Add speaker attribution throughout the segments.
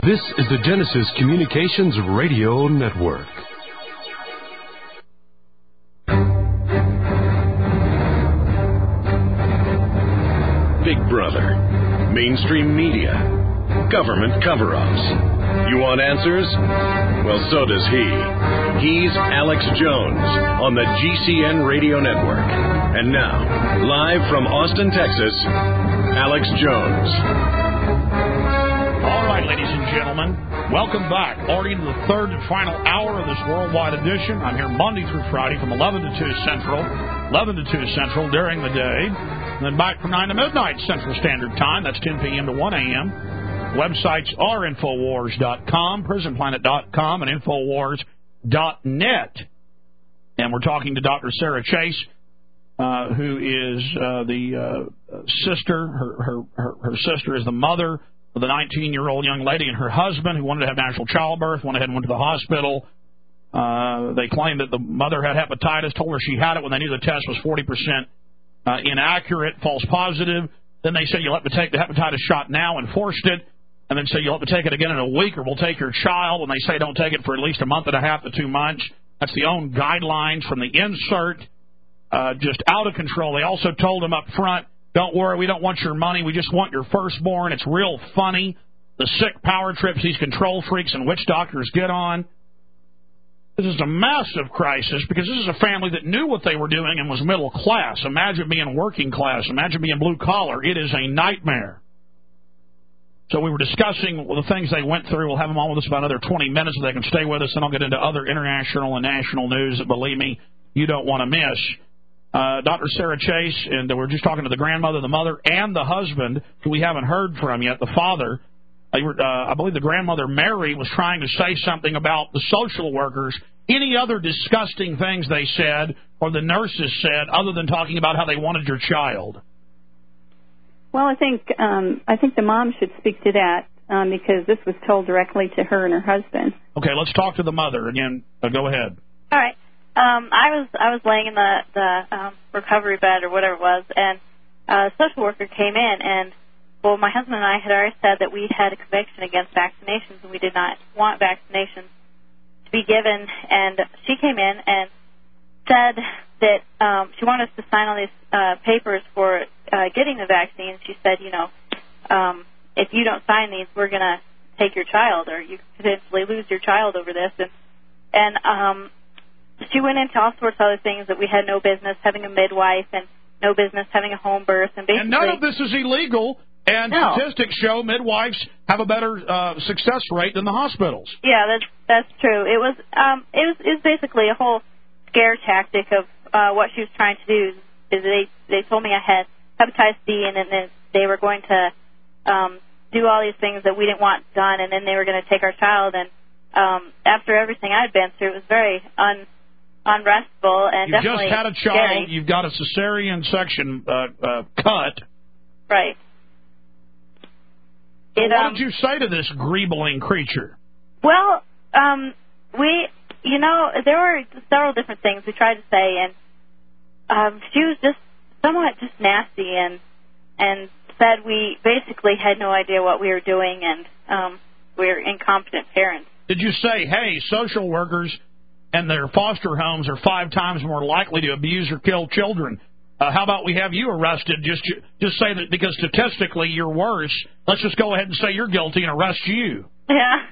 Speaker 1: This is the Genesis Communications Radio Network.
Speaker 2: Big Brother, mainstream media, government cover-ups. You want answers? Well, so does he. He's Alex Jones on the GCN Radio Network. And now, live from Austin, Texas, Alex Jones.
Speaker 3: All right, ladies and gentlemen, welcome back. Already into the third and final hour of this worldwide edition. I'm here Monday through Friday from 11 to 2 Central during the day. And then back from 9 to midnight Central Standard Time. That's 10 p.m. to 1 a.m. Websites are Infowars.com, PrisonPlanet.com, and Infowars.net. And we're talking to Dr. Sarah Chase, who is the sister. Her sister is the mother of the 19-year-old young lady, and her husband, who wanted to have natural childbirth, went ahead and went to the hospital. They claimed that the mother had hepatitis, told her she had it when they knew the test was 40% inaccurate, false positive. Then they said, you'll have to take the hepatitis shot now, and forced it. And then said, you'll have to take it again in a week, or we'll take your child. And they say don't take it for at least a month and a half to 2 months. That's the own guidelines from the insert. Just out of control. They also told them up front, don't worry, we don't want your money. We just want your firstborn. It's real funny. The sick power trips these control freaks and witch doctors get on. This is a massive crisis because this is a family that knew what they were doing and was middle class. Imagine being working class. Imagine being blue collar. It is a nightmare. So we were discussing the things they went through. We'll have them on with us about another 20 minutes so they can stay with us. Then I'll get into other international and national news that, believe me, you don't want to miss. Dr. Sarah Chase, and we're just talking to the grandmother, the mother, and the husband, who we haven't heard from yet, the father. I believe the grandmother, Mary, was trying to say something about the social workers, any other disgusting things they said or the nurses said other than talking about how they wanted your child.
Speaker 4: Well, I think the mom should speak to that because this was told directly to her and her husband.
Speaker 3: Okay, let's talk to the mother again. Go ahead.
Speaker 5: All right. I was laying in the recovery bed or whatever it was, and a social worker came in, and well, my husband and I had already said that we had a conviction against vaccinations, and we did not want vaccinations to be given. And she came in and said that she wanted us to sign all these papers for getting the vaccine. She said, if you don't sign these, we're going to take your child, or you could potentially lose your child over this. And she went into all sorts of other things that we had no business having a midwife and no business having a home birth. And basically,
Speaker 3: none of this is illegal, and
Speaker 5: no.
Speaker 3: Statistics show midwives have a better success rate than the hospitals.
Speaker 5: Yeah, that's true. It was basically a whole scare tactic of what she was trying to do. Is they told me I had hepatitis D, and then they were going to do all these things that we didn't want done, and then they were going to take our child. And after everything I'd been through, it was very unrestful and
Speaker 3: you
Speaker 5: definitely
Speaker 3: just had a child.
Speaker 5: Scary.
Speaker 3: You've got a cesarean section cut.
Speaker 5: Right.
Speaker 3: So what did you say to this greebling creature?
Speaker 5: Well, there were several different things we tried to say, and she was just somewhat just nasty and said we basically had no idea what we were doing, and we were incompetent parents. Did you say, hey, social workers and their foster homes are 5 times more likely to abuse or kill children? How about we have you arrested? Just say that because statistically you're worse. Let's just go ahead and say you're guilty and arrest you. Yeah.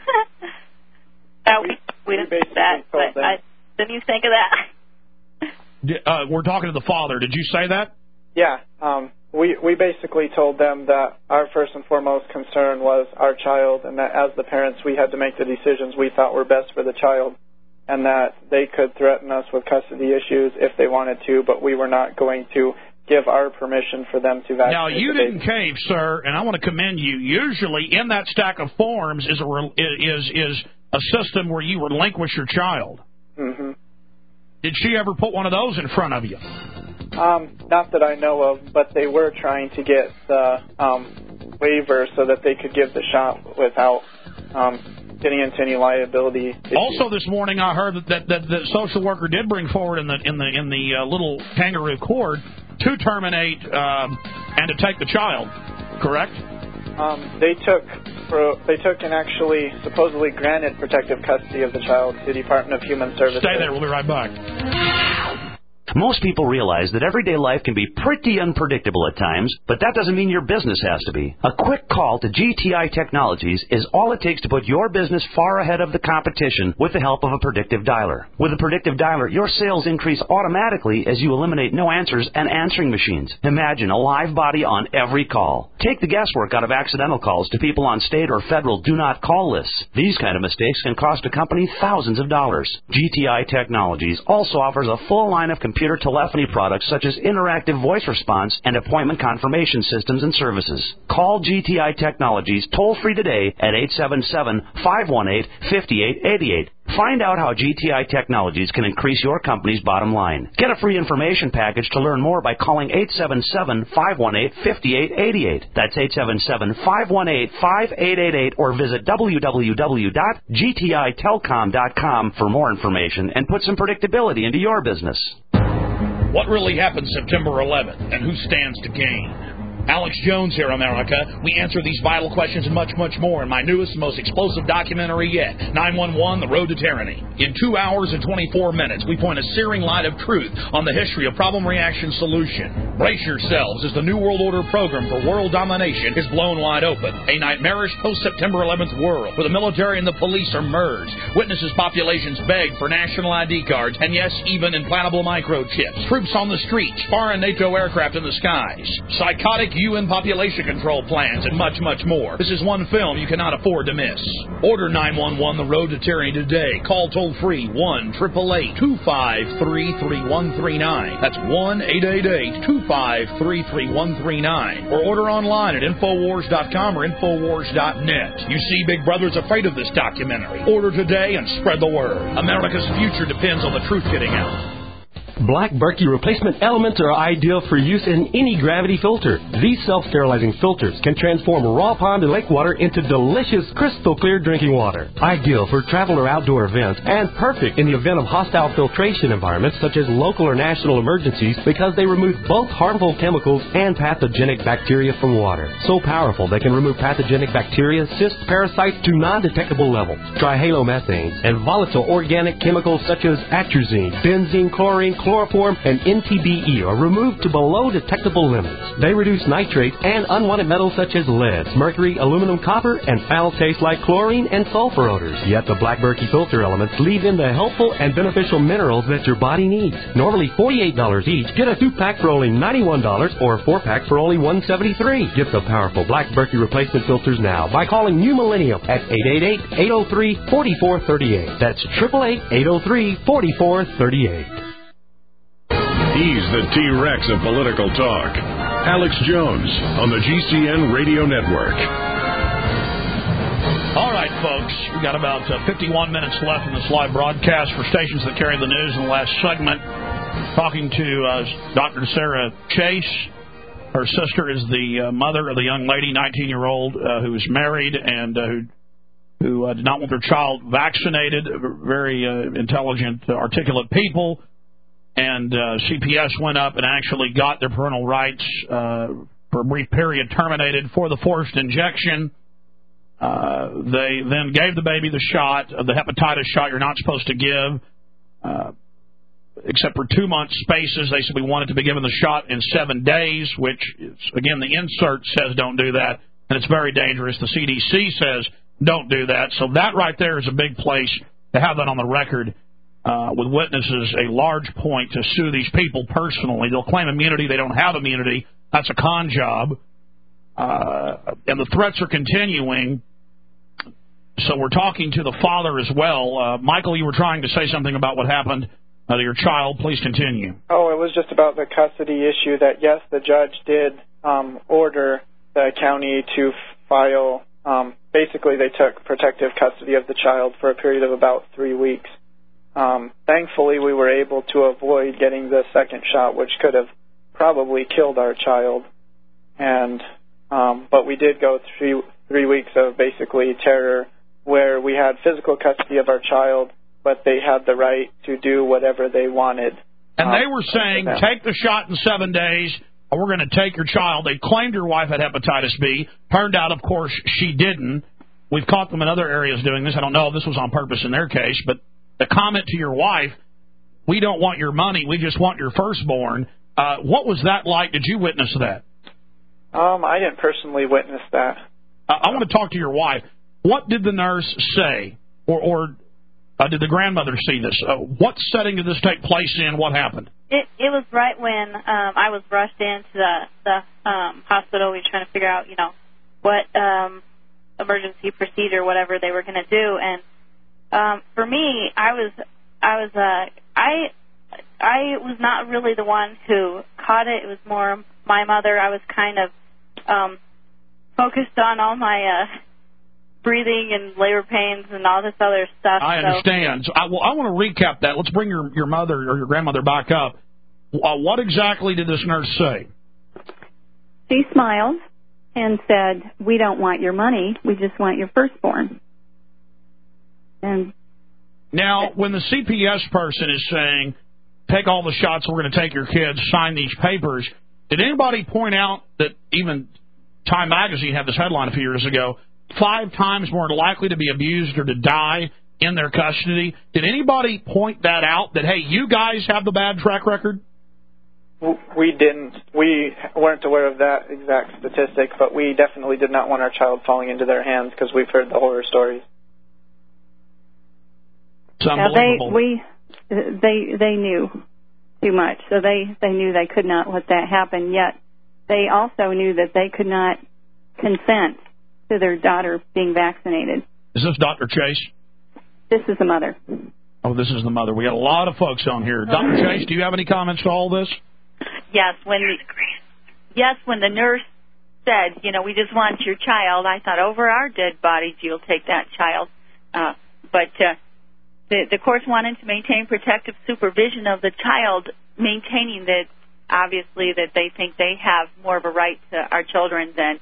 Speaker 5: We didn't say that, but didn't you think of that?
Speaker 3: We're talking to the father. Did you say that?
Speaker 6: Yeah. We basically told them that our first and foremost concern was our child, and that as the parents we had to make the decisions we thought were best for the child, and that they could threaten us with custody issues if they wanted to, but we were not going to give our permission for them to vaccinate.
Speaker 3: Now, you didn't cave, sir, and I want to commend you. Usually in that stack of forms is a system where you relinquish your child.
Speaker 6: Mm-hmm.
Speaker 3: Did she ever put one of those in front of you?
Speaker 6: Not that I know of, but they were trying to get the waiver so that they could give the shot without getting into any liability issues.
Speaker 3: Also, this morning I heard that the social worker did bring forward in the little kangaroo court to terminate and to take the child. Correct?
Speaker 6: They took and actually supposedly granted protective custody of the child to the Department of Human Services.
Speaker 3: Stay there. We'll be right back.
Speaker 7: Most people realize that everyday life can be pretty unpredictable at times, but that doesn't mean your business has to be. A quick call to GTI Technologies is all it takes to put your business far ahead of the competition with the help of a predictive dialer. With a predictive dialer, your sales increase automatically as you eliminate no answers and answering machines. Imagine a live body on every call. Take the guesswork out of accidental calls to people on state or federal do not call lists. These kind of mistakes can cost a company thousands of dollars. GTI Technologies also offers a full line of computer telephony products such as interactive voice response and appointment confirmation systems and services. Call GTI Technologies toll-free today at 877-518-5888. Find out how GTI Technologies can increase your company's bottom line. Get a free information package to learn more by calling 877-518-5888. That's 877-518-5888 or visit www.gtitelcom.com for more information and put some predictability into your business.
Speaker 3: What really happened September 11th, and who stands to gain? Alex Jones here, America. We answer these vital questions and much, much more in my newest and most explosive documentary yet, 911, The Road to Tyranny. In 2 hours and 24 minutes, we point a searing light of truth on the history of problem, reaction, solution. Brace yourselves as the New World Order program for world domination is blown wide open. A nightmarish post-September 11th world where the military and the police are merged. Witnesses populations beg for national ID cards and, yes, even implantable microchips. Troops on the streets, foreign NATO aircraft in the skies. Psychotic UN population control plans, and much, much more. This is one film you cannot afford to miss. Order 911 The Road to Tyranny today. Call toll-free 1-888-253-3139. That's 1-888-253-3139. Or order online at Infowars.com or Infowars.net. You see, Big Brother's afraid of this documentary. Order today and spread the word. America's future depends on the truth getting out.
Speaker 1: Black Berkey replacement elements are ideal for use in any gravity filter. These self-sterilizing filters can transform raw pond and lake water into delicious, crystal clear drinking water. Ideal for travel or outdoor events, and perfect in the event of hostile filtration environments such as local or national emergencies because they remove both harmful chemicals and pathogenic bacteria from water. So powerful they can remove pathogenic bacteria, cysts, parasites to non-detectable levels. Trihalomethanes and volatile organic chemicals such as atrazine, benzene, chlorine, chloroform, and NTBE are removed to below detectable limits. They reduce nitrates and unwanted metals such as lead, mercury, aluminum, copper, and foul taste like chlorine and sulfur odors. Yet the Black Berkey filter elements leave in the helpful and beneficial minerals that your body needs. Normally $48 each. Get a 2-pack for only $91 or a 4-pack for only $173. Get the powerful Black Berkey replacement filters now by calling New Millennium at 888-803-4438. That's 888-803-4438.
Speaker 2: He's the T-Rex of political talk. Alex Jones on the GCN Radio Network.
Speaker 3: All right, folks. We've got about 51 minutes left in this live broadcast for stations that carry the news. In the last segment, talking to Dr. Sarah Chase. Her sister is the mother of the young lady, 19-year-old, who is married and who did not want their child vaccinated. Very intelligent, articulate people. And CPS went up and actually got their parental rights for a brief period terminated for the forced injection. They then gave the baby the shot, the hepatitis shot you're not supposed to give, except for 2-month spaces. They said we wanted to be given the shot in 7 days, which, is, again, the insert says don't do that, and it's very dangerous. The CDC says don't do that. So that right there is a big place to have that on the record. With witnesses, a large point to sue these people personally. They'll claim immunity. They don't have immunity. That's a con job. And the threats are continuing. So we're talking to the father as well. Michael, you were trying to say something about what happened to your child. Please continue.
Speaker 6: Oh, it was just about the custody issue that, yes, the judge did order the county to file. Basically, they took protective custody of the child for a period of about 3 weeks. Thankfully, we were able to avoid getting the second shot, which could have probably killed our child. And but we did go through 3 weeks of basically terror, where we had physical custody of our child, but they had the right to do whatever they wanted.
Speaker 3: And they were saying, take the shot in 7 days, or we're going to take your child. They claimed your wife had hepatitis B. Turned out, of course, she didn't. we've caught them in other areas doing this. I don't know if this was on purpose in their case, but the comment to your wife, we don't want your money, we just want your firstborn. What was that like? Did you witness that?
Speaker 6: I didn't personally witness that.
Speaker 3: I want to talk to your wife. What did the nurse say, or did the grandmother see this? What setting did this take place in? What happened?
Speaker 5: It was right when I was rushed into the hospital. We were trying to figure out, what emergency procedure, whatever they were going to do. And for me, I was not really the one who caught it. It was more my mother. I was kind of focused on all my breathing and labor pains and all this other stuff.
Speaker 3: I understand. So I want to recap that. Let's bring your mother or your grandmother back up. What exactly did this nurse say?
Speaker 4: She smiled and said, "We don't want your money. We just want your firstborn." And
Speaker 3: now, when the CPS person is saying, take all the shots, we're going to take your kids, sign these papers, did anybody point out that even Time Magazine had this headline a few years ago, 5 times more likely to be abused or to die in their custody? Did anybody point that out, that, hey, you guys have the bad track record?
Speaker 6: We didn't. We weren't aware of that exact statistic, but we definitely did not want our child falling into their hands because we've heard the horror stories.
Speaker 3: It's unbelievable.
Speaker 4: They knew too much, so they knew they could not let that happen. Yet they also knew that they could not consent to their daughter being vaccinated.
Speaker 3: Is this Dr. Chase?
Speaker 4: This is the mother.
Speaker 3: Oh, this is the mother. We got a lot of folks on here. Dr. Chase, do you have any comments to all this?
Speaker 8: Yes. When the nurse said, we just want your child, I thought, over our dead bodies, you'll take that child. But the courts wanted to maintain protective supervision of the child, maintaining that, obviously, that they think they have more of a right to our children than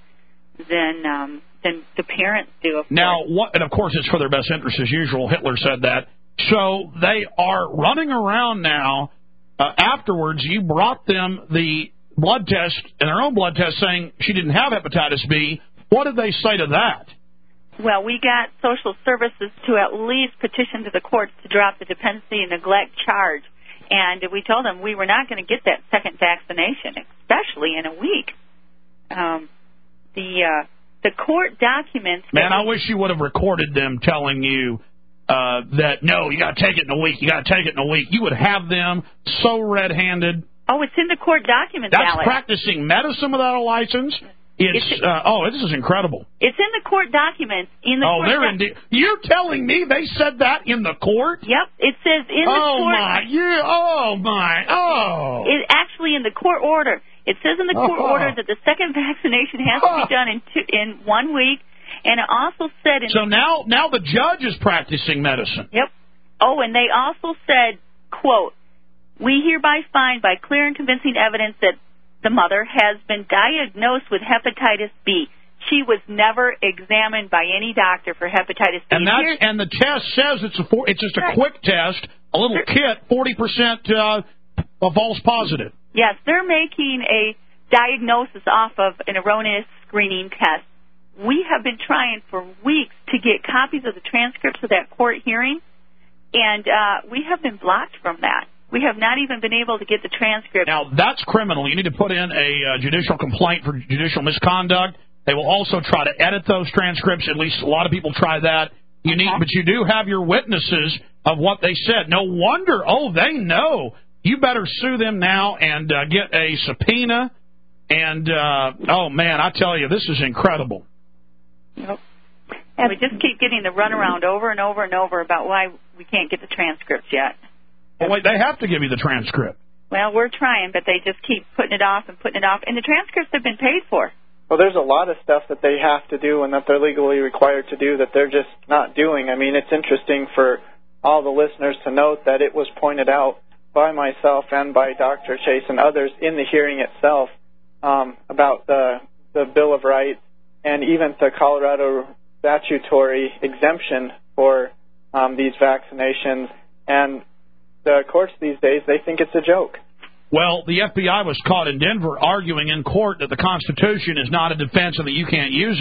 Speaker 8: the parents do.
Speaker 3: Now, and of course, it's for their best interest, as usual. Hitler said that. So they are running around now. Afterwards, you brought them the blood test, and their own blood test, saying she didn't have hepatitis B. What did they say to that?
Speaker 8: Well, we got social services to at least petition to the courts to drop the dependency and neglect charge. And we told them we were not going to get that second vaccination, especially in a week. The court documents...
Speaker 3: Man, I wish you would have recorded them telling you that, no, you got to take it in a week, you got to take it in a week. You would have them so red-handed.
Speaker 8: Oh, it's in the court documents,
Speaker 3: That's
Speaker 8: Alex.
Speaker 3: Practicing medicine without a license. This is incredible.
Speaker 8: It's in the court documents.
Speaker 3: You're telling me they said that in the court?
Speaker 8: Yep, it says in the court. It's actually in the court order. It says in the court order that the second vaccination has to be done in 1 week, and it also said...
Speaker 3: now the judge is practicing medicine.
Speaker 8: Yep. Oh, and they also said, quote, "We hereby find by clear and convincing evidence that the mother has been diagnosed with hepatitis B. She was never examined by any doctor for hepatitis B."
Speaker 3: And the test says it's just a quick test, a little kit, 40% a false positive.
Speaker 8: Yes, they're making a diagnosis off of an erroneous screening test. We have been trying for weeks to get copies of the transcripts of that court hearing, and we have been blocked from that. We have not even been able to get the transcript.
Speaker 3: Now, that's criminal. You need to put in a judicial complaint for judicial misconduct. They will also try to edit those transcripts. At least a lot of people try that. But you do have your witnesses of what they said. No wonder. Oh, they know. You better sue them now and get a subpoena. And, oh, man, I tell you, this is incredible.
Speaker 8: Yep. And we just keep getting the runaround over and over and over about why we can't get the transcripts yet.
Speaker 3: Well, wait, they have to give you the transcript.
Speaker 8: Well, we're trying, but they just keep putting it off and putting it off. And the transcripts have been paid for.
Speaker 6: Well, there's a lot of stuff that they have to do and that they're legally required to do that they're just not doing. I mean, it's interesting for all the listeners to note that it was pointed out by myself and by Dr. Chase and others in the hearing itself about the Bill of Rights and even the Colorado statutory exemption for these vaccinations. And the courts these days, they think it's a joke.
Speaker 3: Well, the FBI was caught in Denver arguing in court that the Constitution is not a defense and that you can't use it.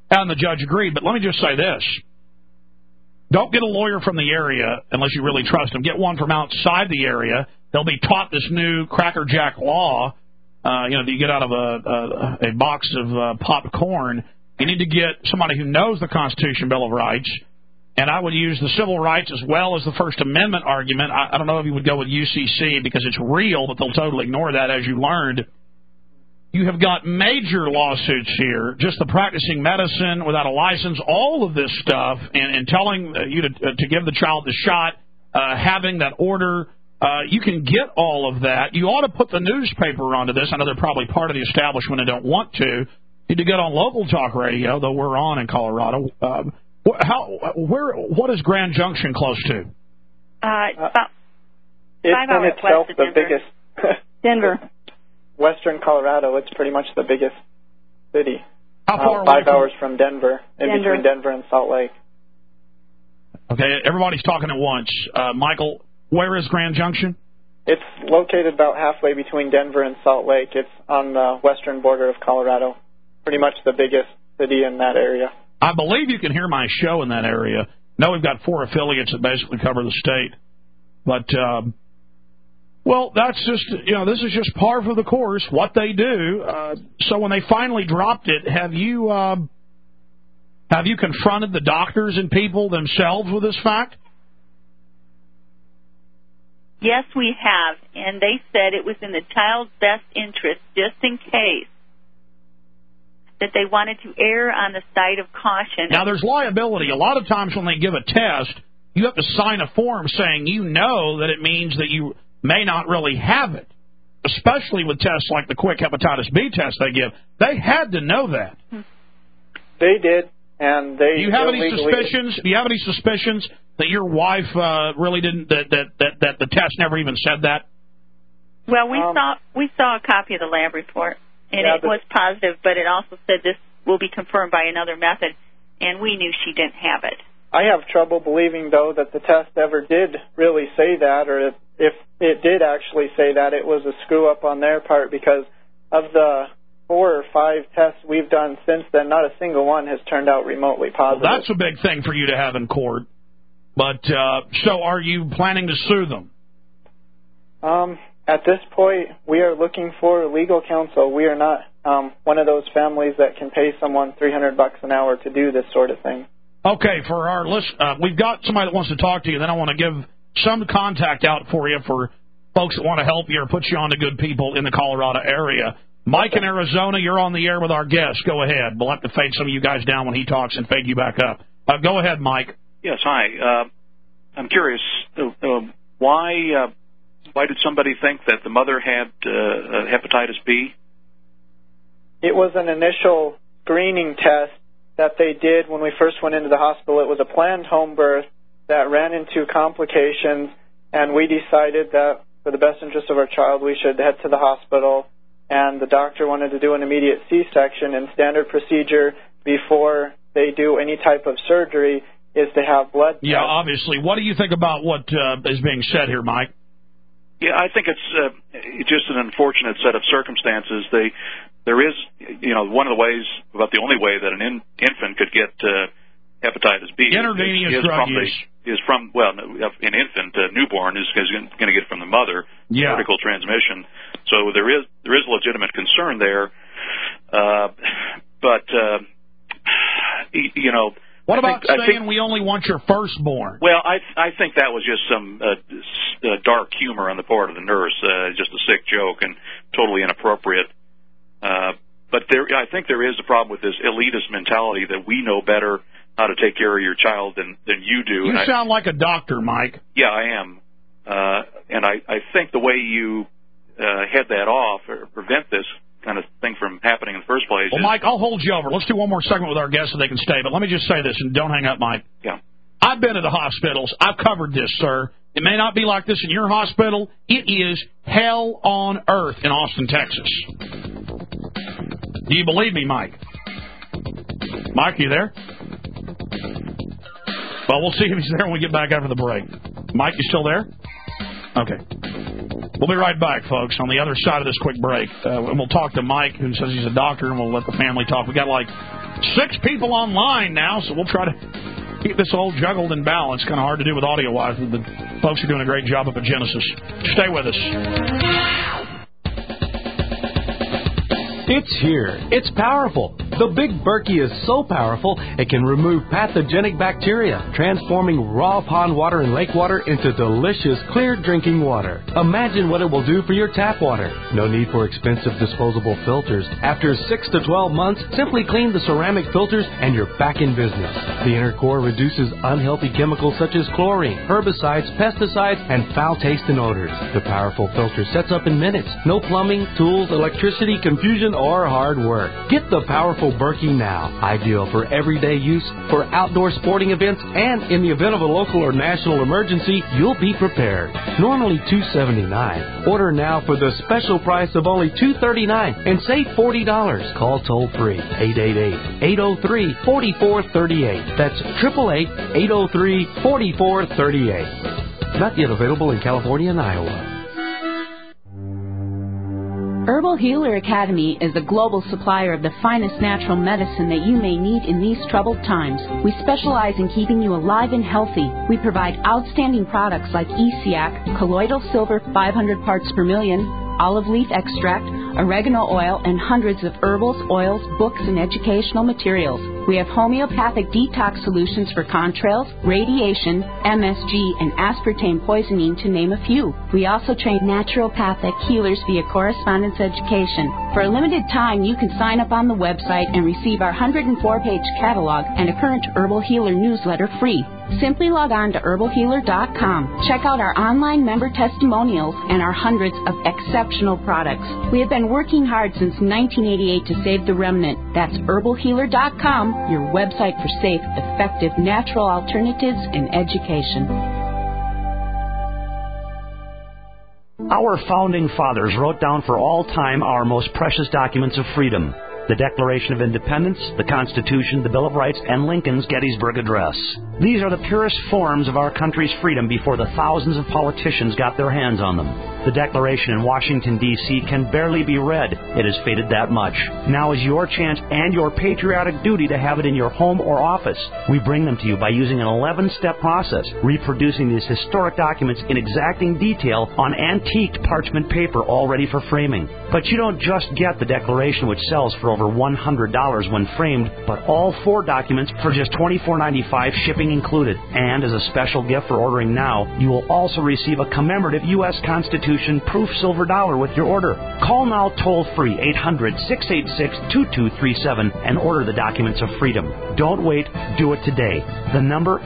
Speaker 3: And the judge agreed. But let me just say this. Don't get a lawyer from the area unless you really trust them. Get one from outside the area. They'll be taught this new crackerjack law, that you get out of a box of popcorn. You need to get somebody who knows the Constitution, Bill of Rights. And I would use the civil rights as well as the First Amendment argument. I don't know if you would go with UCC because it's real, but they'll totally ignore that, as you learned. You have got major lawsuits here, just the practicing medicine without a license, all of this stuff, and telling you to give the child the shot, having that order. You can get all of that. You ought to put the newspaper onto this. I know they're probably part of the establishment and don't want to. You need to get on local talk radio, though we're on in Colorado. What is Grand Junction close to?
Speaker 4: About
Speaker 6: it's
Speaker 4: 5 hours
Speaker 6: in itself
Speaker 4: west of
Speaker 6: the
Speaker 4: Denver.
Speaker 6: biggest.
Speaker 4: Denver.
Speaker 6: Western Colorado, it's pretty much the biggest city.
Speaker 3: How far away?
Speaker 6: 5 hours from Denver, between Denver and Salt Lake.
Speaker 3: Okay, everybody's talking at once. Michael, where is Grand Junction?
Speaker 6: It's located about halfway between Denver and Salt Lake. It's on the western border of Colorado. Pretty much the biggest city in that area.
Speaker 3: I believe you can hear my show in that area. No, we've got 4 affiliates that basically cover the state. But, well, that's just, this is just par for the course, what they do. So when they finally dropped it, have you confronted the doctors and people themselves with this fact?
Speaker 8: Yes, we have. And they said it was in the child's best interest, just in case, that they wanted to err on the side of caution.
Speaker 3: Now, there's liability. A lot of times when they give a test, you have to sign a form saying that it means that you may not really have it, especially with tests like the quick hepatitis B test they give. They had to know that.
Speaker 6: They did, and they.
Speaker 3: Do you have any suspicions? Do you have any suspicions that your wife really didn't? That the test never even said that?
Speaker 8: Well, we saw a copy of the lab report, and it was positive, but it also said this will be confirmed by another method, and we knew she didn't have it.
Speaker 6: I have trouble believing, though, that the test ever did really say that, or if it did actually say that, it was a screw-up on their part, because of the 4 or 5 tests we've done since then, not a single one has turned out remotely positive.
Speaker 3: Well, that's a big thing for you to have in court. But, so are you planning to sue them?
Speaker 6: At this point, we are looking for legal counsel. We are not one of those families that can pay someone $300 an hour to do this sort of thing.
Speaker 3: Okay, for our list, we've got somebody that wants to talk to you. Then I want to give some contact out for you for folks that want to help you or put you on to good people in the Colorado area. Mike in Arizona, you're on the air with our guest. Go ahead. We'll have to fade some of you guys down when he talks and fade you back up. Go ahead, Mike.
Speaker 9: Yes, hi. I'm curious, why did somebody think that the mother had hepatitis B?
Speaker 6: It was an initial screening test that they did when we first went into the hospital. It was a planned home birth that ran into complications, and we decided that for the best interest of our child, we should head to the hospital, and the doctor wanted to do an immediate C-section, and standard procedure before they do any type of surgery is to have blood tests.
Speaker 3: Yeah, obviously. What do you think about what is being said here, Mike?
Speaker 9: Yeah, I think it's just an unfortunate set of circumstances. There is, one of the ways, about the only way that an infant could get hepatitis B is from an infant, newborn is going to get it from the mother, vertical transmission. So there is legitimate concern there, but
Speaker 3: What about saying we only want your firstborn?
Speaker 9: Well, I think that was just some dark humor on the part of the nurse, just a sick joke and totally inappropriate. But I think there is a problem with this elitist mentality that we know better how to take care of your child than you do.
Speaker 3: You sound like a doctor, Mike.
Speaker 9: Yeah, I am. And I think the way you head that off or prevent this kind of thing from happening in the first place.
Speaker 3: Well, Mike, I'll hold you over. Let's do one more segment with our guests so they can stay. But let me just say this, and don't hang up, Mike.
Speaker 9: Yeah.
Speaker 3: I've been to the hospitals. I've covered this, sir. It may not be like this in your hospital. It is hell on earth in Austin, Texas. Do you believe me, Mike? Mike, are you there? Well, we'll see if he's there when we get back after the break. Mike, you still there? Okay. We'll be right back, folks, on the other side of this quick break. And we'll talk to Mike, who says he's a doctor, and we'll let the family talk. We got like 6 people online now, so we'll try to keep this all juggled in balance. Kind of hard to do with audio-wise. The folks are doing a great job up at Genesis. Stay with us.
Speaker 1: It's here. It's powerful. The Big Berkey is so powerful, it can remove pathogenic bacteria, transforming raw pond water and lake water into delicious, clear drinking water. Imagine what it will do for your tap water. No need for expensive disposable filters. After 6 to 12 months, simply clean the ceramic filters and you're back in business. The inner core reduces unhealthy chemicals such as chlorine, herbicides, pesticides, and foul taste and odors. The powerful filter sets up in minutes. No plumbing, tools, electricity, confusion, or hard work. Get the powerful Berkey now. Ideal for everyday use, for outdoor sporting events, and in the event of a local or national emergency, you'll be prepared. Normally $279. Order now for the special price of only $239 and save $40. Call toll free 888-803-4438. That's 888-803-4438. Not yet available in California and Iowa.
Speaker 10: Herbal Healer Academy is a global supplier of the finest natural medicine that you may need in these troubled times. We specialize in keeping you alive and healthy. We provide outstanding products like ESIAC, colloidal silver 500 parts per million, olive leaf extract, oregano oil, and hundreds of herbals, oils, books, and educational materials. We have homeopathic detox solutions for contrails, radiation, MSG, and aspartame poisoning, to name a few. We also train naturopathic healers via correspondence education. For a limited time, you can sign up on the website and receive our 104-page catalog and a current Herbal Healer newsletter free. Simply log on to herbalhealer.com. Check out our online member testimonials and our hundreds of exceptional products. We have been working hard since 1988 to save the remnant. That's herbalhealer.com, your website for safe, effective, natural alternatives in education.
Speaker 7: Our founding fathers wrote down for all time our most precious documents of freedom: the Declaration of Independence, the Constitution, the Bill of Rights, and Lincoln's Gettysburg Address. These are the purest forms of our country's freedom before the thousands of politicians got their hands on them. The Declaration in Washington, D.C. can barely be read. It has faded that much. Now is your chance and your patriotic duty to have it in your home or office. We bring them to you by using an 11-step process, reproducing these historic documents in exacting detail on antiqued parchment paper all ready for framing. But you don't just get the Declaration, which sells for over $100 when framed, but all 4 documents for just $24.95, shipping included. And as a special gift for ordering now, you will also receive a commemorative U.S. Constitution proof silver dollar with your order. Call now toll-free 800-686-2237 and order the documents of freedom. Don't wait. Do it today. The number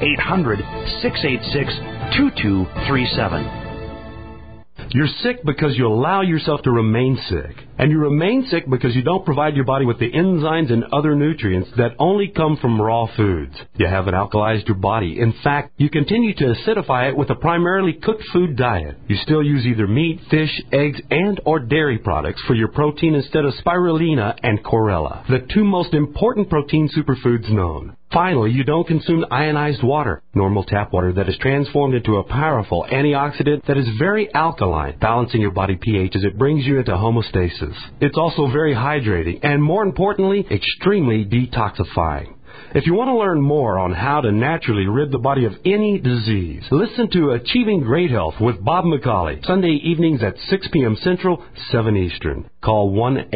Speaker 7: 800-686-2237.
Speaker 1: You're sick because you allow yourself to remain sick. And you remain sick because you don't provide your body with the enzymes and other nutrients that only come from raw foods. You haven't alkalized your body. In fact, you continue to acidify it with a primarily cooked food diet. You still use either meat, fish, eggs, and or dairy products for your protein instead of spirulina and chlorella, the 2 most important protein superfoods known. Finally, you don't consume ionized water, normal tap water that is transformed into a powerful antioxidant that is very alkaline, balancing your body pH as it brings you into homeostasis. It's also very hydrating and, more importantly, extremely detoxifying. If you want to learn more on how to naturally rid the body of any disease, listen to Achieving Great Health with Bob McCauley, Sunday evenings at 6 p.m. Central, 7 Eastern. Call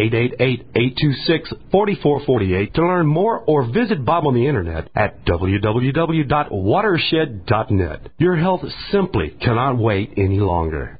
Speaker 1: 1-888-826-4448 to learn more or visit Bob on the Internet at www.watershed.net. Your health simply cannot wait any longer.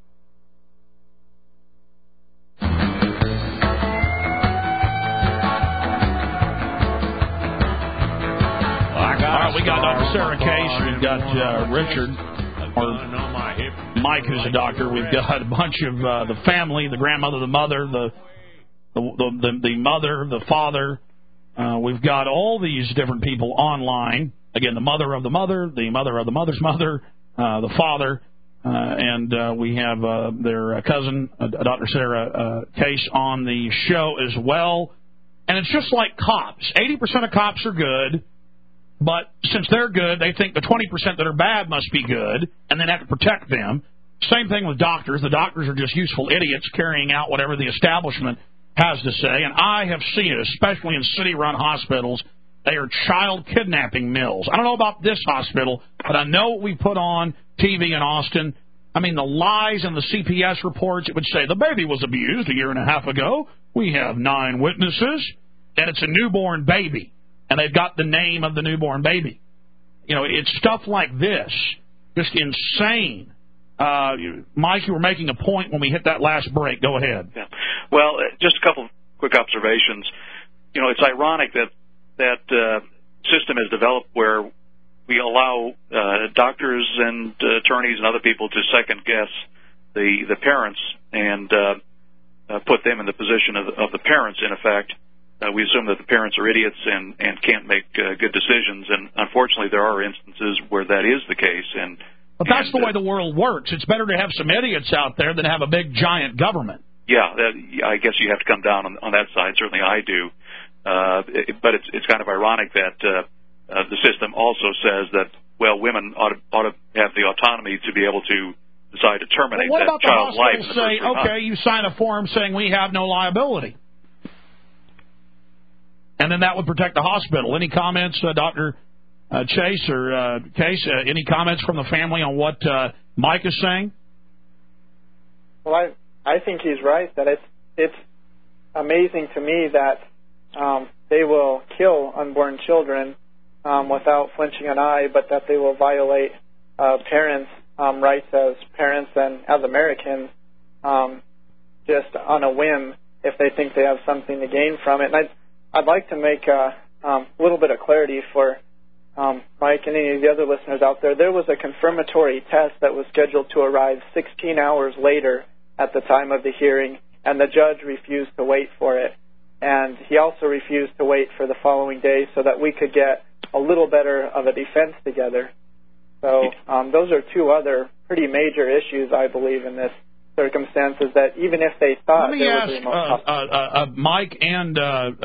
Speaker 3: We got Dr. Sarah Case. We've got Richard, or Mike, who's a doctor. We've got a bunch of the family, the grandmother, the mother, the mother, the father. We've got all these different people online. Again, the mother of the mother, the mother of the mother's mother, the father, and we have their cousin, Dr. Sarah Case, on the show as well. And it's just like cops. 80% of cops are good. But since they're good, they think the 20% that are bad must be good, and then have to protect them. Same thing with doctors. The doctors are just useful idiots carrying out whatever the establishment has to say. And I have seen it, especially in city-run hospitals, They are child kidnapping mills. I don't know about this hospital, but I know what we put on TV in Austin. I mean, the lies in the CPS reports, it would say the baby was abused 1.5 years ago. We have 9 witnesses, and it's a newborn baby, and they've got the name of the newborn baby. You know, it's stuff like this, just insane. Mike, you were making a point when we hit that last break. Go ahead.
Speaker 9: Yeah. Well, just a couple quick observations. You know, it's ironic that system has developed where we allow doctors and attorneys and other people to second guess the parents and put them in the position of the parents. In effect, we assume that the parents are idiots and can't make good decisions. And unfortunately, there are instances where that is the case.
Speaker 3: But that's the way the world works. It's better to have some idiots out there than have a big giant government.
Speaker 9: Yeah, I guess you have to come down on that side. Certainly, I do. But it's kind of ironic that the system also says that, well, women ought to have the autonomy to be able to decide to terminate that child's life.
Speaker 3: What about the hospital say, okay, you sign a form saying we have no liability? And then that would protect the hospital. Any comments, Dr. Chase or Case, any comments from the family on what Mike is saying?
Speaker 6: Well, I think he's right, that it's amazing to me that they will kill unborn children without flinching an eye, but that they will violate parents' rights as parents and as Americans just on a whim if they think they have something to gain from it. And I'd like to make a little bit of clarity for Mike and any of the other listeners out there. There was a confirmatory test that was scheduled to arrive 16 hours later at the time of the hearing, and the judge refused to wait for it. And he also refused to wait for the following day so that we could get a little better of a defense together. So those are two other pretty major issues, I believe, in this circumstances, that even if they thought there was a remote
Speaker 3: Mike and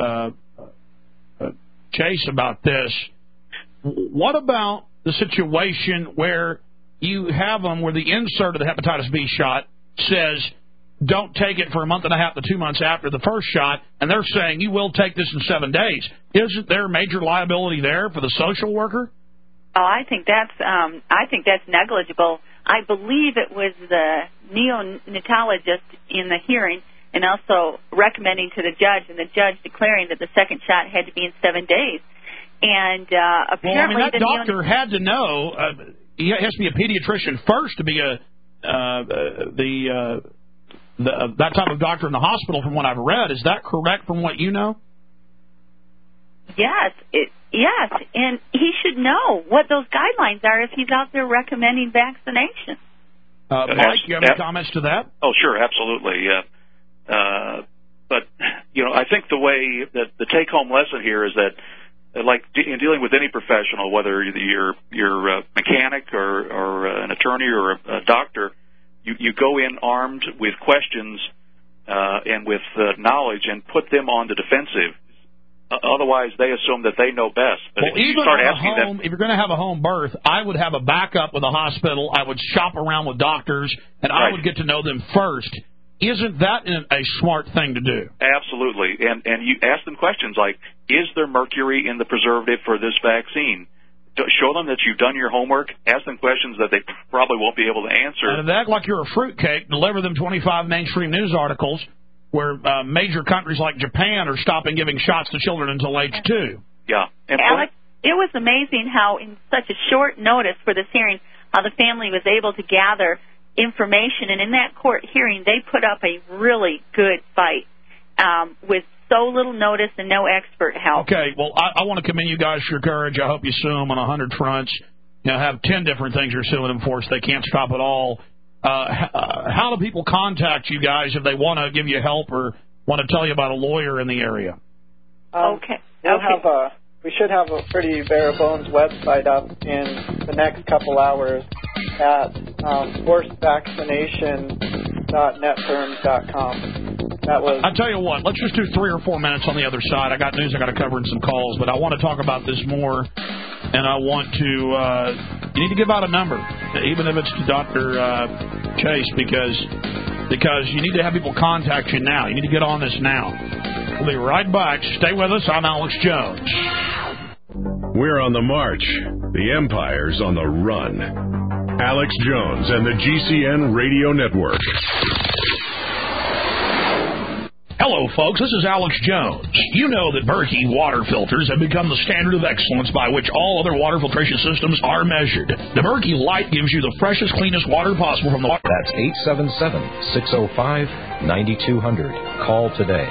Speaker 3: Chase about this. What about the situation where you have them where the insert of the hepatitis B shot says don't take it for a month and a half to 2 months after the first shot, and they're saying you will take this in 7 days? Isn't there major liability there for the social worker?
Speaker 8: Oh, I think that's negligible. I believe it was the neonatologist in the hearing and also recommending to the judge, and the judge declaring that the second shot had to be in 7 days. And apparently,
Speaker 3: that doctor had to know. He has to be a pediatrician first to be that type of doctor in the hospital. From what I've read, is that correct? From what you know?
Speaker 8: Yes, yes, and he should know what those guidelines are if he's out there recommending vaccination.
Speaker 3: Mike, you have any comments to that?
Speaker 9: Oh, sure, absolutely. But you know, I think the way that the take-home lesson here is that, like in dealing with any professional, whether you're a mechanic or an attorney or a doctor, you go in armed with questions and with knowledge and put them on the defensive. Otherwise, they assume that they know best. But
Speaker 3: well, if you're going to have a home birth, I would have a backup with a hospital. I would shop around with doctors, and I would get to know them first. Isn't that a smart thing to do?
Speaker 9: Absolutely. And you ask them questions like, is there mercury in the preservative for this vaccine? Show them that you've done your homework. Ask them questions that they probably won't be able to answer.
Speaker 3: And if they act like you're a fruitcake, deliver them 25 mainstream news articles where major countries like Japan are stopping giving shots to children until age 2.
Speaker 9: Yeah. And
Speaker 8: Alex, it was amazing how in such a short notice for this hearing, how the family was able to gather information. And in that court hearing, they put up a really good fight with so little notice and no expert help.
Speaker 3: Okay, well, I want to commend you guys for your courage. I hope you sue them on 100 fronts. You know, have 10 different things you're suing them for, so they can't stop it all. How do people contact you guys if they want to give you help or want to tell you about a lawyer in the area?
Speaker 6: We should have a pretty bare bones website up in the next couple hours at forcedvaccination.netfirms.com.
Speaker 3: I'll tell you what, let's just do 3 or 4 minutes on the other side. I got news I got to cover in some calls, but I want to talk about this more, and I want to, you need to give out a number, even if it's to Dr. Chase, because you need to have people contact you now. You need to get on this now. We'll be right back. Stay with us. I'm Alex Jones.
Speaker 2: We're on the march. The empire's on the run. Alex Jones and the GCN Radio Network.
Speaker 3: Hello, folks. This is Alex Jones. You know that Berkey water filters have become the standard of excellence by which all other water filtration systems are measured. The Berkey Light gives you the freshest, cleanest water possible from the water.
Speaker 11: That's 877-605-9200. Call today.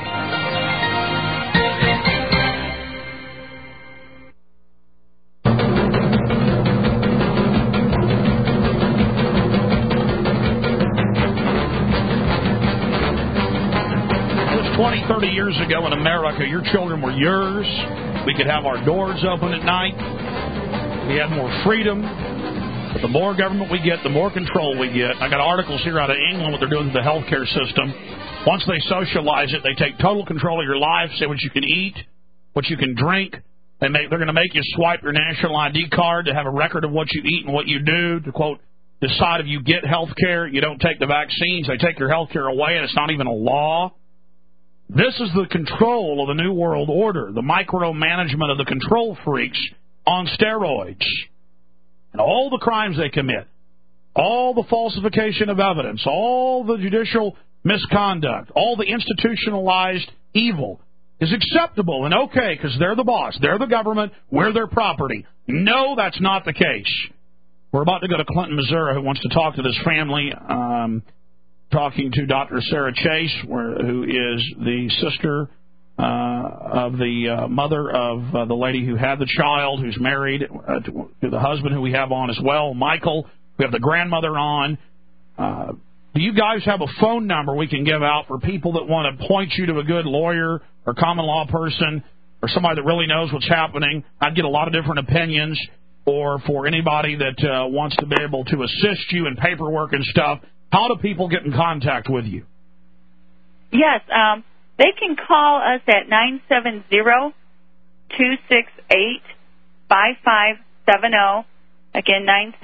Speaker 3: Just 20, 30 years ago in America, your children were yours. We could have our doors open at night. We had more freedom. But the more government we get, the more control we get. I got articles here out of England, what they're doing with the healthcare system. Once they socialize it, they take total control of your life, say what you can eat, what you can drink. They're going to make you swipe your national ID card to have a record of what you eat and what you do, to, quote, decide if you get health care. You don't take the vaccines. They take your health care away, and it's not even a law. This is the control of the New World Order, the micromanagement of the control freaks on steroids. And all the crimes they commit, all the falsification of evidence, all the judicial misconduct, all the institutionalized evil is acceptable and okay because they're the boss, they're the government, we're their property. No, that's not the case. We're about to go to Clinton, Missouri, who wants to talk to this family, talking to Dr. Sarah Chase, who is the sister of the mother of the lady who had the child, who's married to the husband who we have on as well, Michael. We have the grandmother on. Do you guys have a phone number we can give out for people that want to point you to a good lawyer or common law person or somebody that really knows what's happening? I'd get a lot of different opinions. Or for anybody that wants to be able to assist you in paperwork and stuff, how do people get in contact with you?
Speaker 8: Yes, they can call us at 970-268-5570. Again,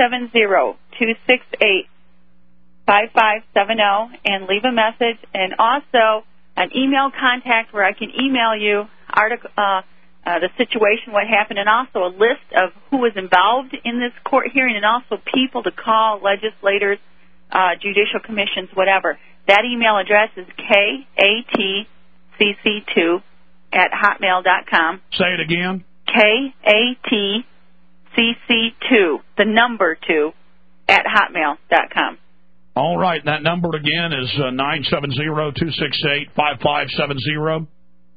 Speaker 8: 970-268-5570, and leave a message. And also an email contact where I can email you the situation, what happened, and also a list of who was involved in this court hearing, and also people to call, legislators, judicial commissions, whatever. That email address is katcc2@hotmail.com.
Speaker 3: Say it again.
Speaker 8: katcc2, the number 2, @hotmail.com.
Speaker 3: All right. That number again is 970-268-5570.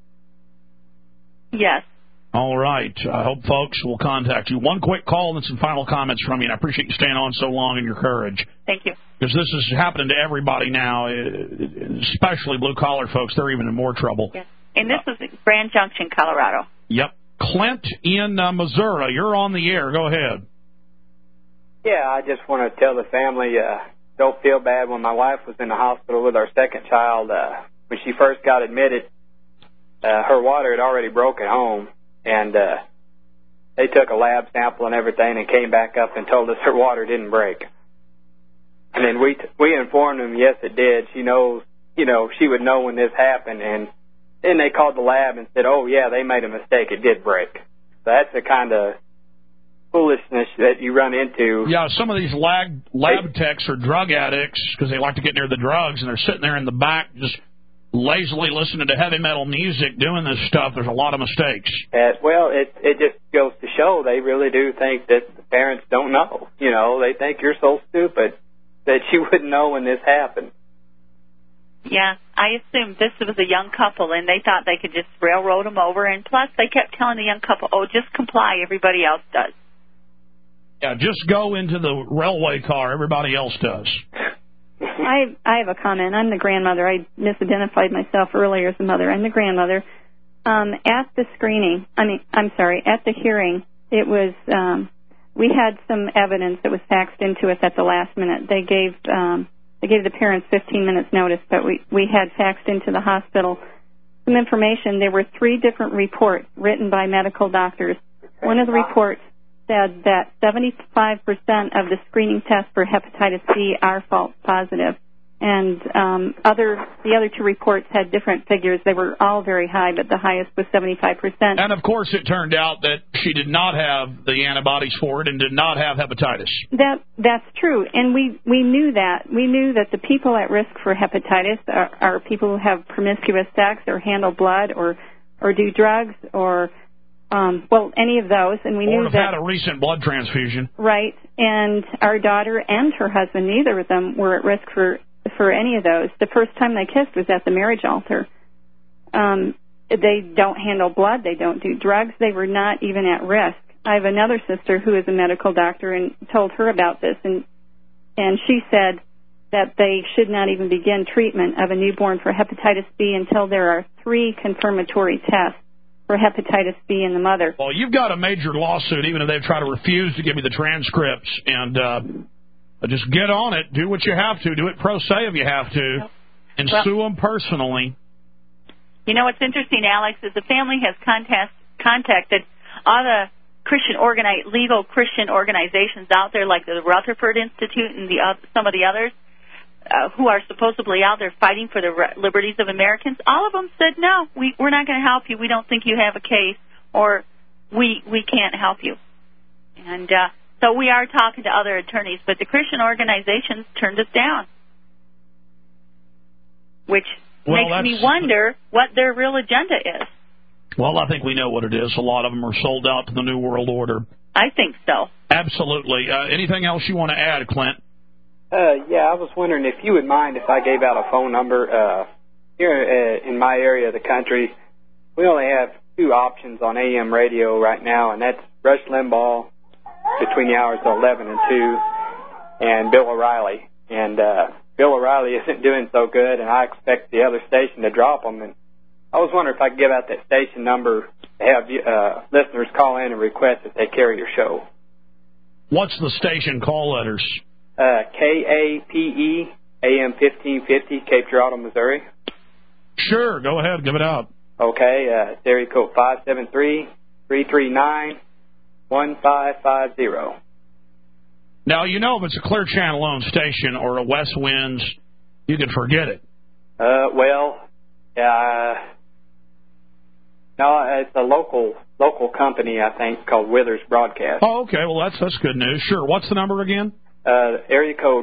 Speaker 8: Yes.
Speaker 3: All right. I hope folks will contact you. One quick call and some final comments from you, and I appreciate you staying on so long and your courage.
Speaker 8: Thank you.
Speaker 3: Because this is happening to everybody now, especially blue-collar folks. They're even in more trouble.
Speaker 8: Yes. And this is Grand Junction, Colorado.
Speaker 3: Yep. Clint in Missouri, you're on the air. Go ahead.
Speaker 12: Yeah, I just want to tell the family, don't feel bad. When my wife was in the hospital with our second child, when she first got admitted, her water had already broke at home. And they took a lab sample and everything and came back up and told us her water didn't break. And then we informed them, yes, it did. She knows, she would know when this happened. And then they called the lab and said, oh, yeah, they made a mistake. It did break. So that's the kind of foolishness that you run into.
Speaker 3: Yeah, some of these lab techs are drug addicts because they like to get near the drugs, and they're sitting there in the back just lazily listening to heavy metal music, doing this stuff. There's a lot of mistakes.
Speaker 12: Well, it just goes to show they really do think that the parents don't know. They think you're so stupid that you wouldn't know when this happened.
Speaker 8: Yeah, I assumed this was a young couple, and they thought they could just railroad them over. And plus, they kept telling the young couple, oh, just comply. Everybody else does.
Speaker 3: Yeah, just go into the railway car. Everybody else does.
Speaker 4: I have a comment. I'm the grandmother. I misidentified myself earlier as the mother. I'm the grandmother. At the hearing, it was, we had some evidence that was faxed into us at the last minute. They gave the parents 15 minutes notice, but we had faxed into the hospital some information. There were 3 different reports written by medical doctors. One of the reports said that 75% of the screening tests for hepatitis B are false positive. And the other two reports had different figures. They were all very high, but the highest was 75%.
Speaker 3: And, of course, it turned out that she did not have the antibodies for it and did not have hepatitis.
Speaker 4: That's true. And we knew that. We knew that the people at risk for hepatitis are people who have promiscuous sex or handle blood or do drugs or, any of those. And we knew
Speaker 3: that... Or have had a recent blood transfusion. Right.
Speaker 4: And our daughter and her husband, neither of them were at risk for any of those. The first time they kissed was at the marriage altar. They don't handle blood. They don't do drugs. They were not even at risk. I have another sister who is a medical doctor and told her about this, and she said that they should not even begin treatment of a newborn for hepatitis B until there are 3 confirmatory tests for hepatitis B in the mother.
Speaker 3: Well, you've got a major lawsuit, even if they try to refuse to give you the transcripts, and just get on it. Do what you have to. Do it pro se if you have to. And sue them personally.
Speaker 8: You know what's interesting, Alex, is the family has contacted all the legal Christian organizations out there, like the Rutherford Institute and some of the others, who are supposedly out there fighting for the liberties of Americans. All of them said, no, we're not going to help you. We don't think you have a case, or we can't help you. And so we are talking to other attorneys, but the Christian organizations turned us down, which makes me wonder what their real agenda is.
Speaker 3: Well, I think we know what it is. A lot of them are sold out to the New World Order.
Speaker 8: I think so.
Speaker 3: Absolutely. Anything else you want to add, Clint?
Speaker 12: I was wondering if you would mind if I gave out a phone number. Here in my area of the country, we only have 2 options on AM radio right now, and that's Rush Limbaugh between the hours of 11 and 2, and Bill O'Reilly. And Bill O'Reilly isn't doing so good, and I expect the other station to drop them. And I was wondering if I could give out that station number to have listeners call in and request that they carry your show.
Speaker 3: What's the station call letters?
Speaker 12: KAPE AM 1550, Cape Girardeau, Missouri.
Speaker 3: Sure, go ahead, give it out.
Speaker 12: Okay, it's area code 573-339-1550.
Speaker 3: Now, you know if it's a Clear Channel-owned station or a West Winds, you can forget it.
Speaker 12: No, it's a local company, I think, called Withers Broadcast.
Speaker 3: Oh, okay, well, that's good news. Sure, what's the number again?
Speaker 12: Area code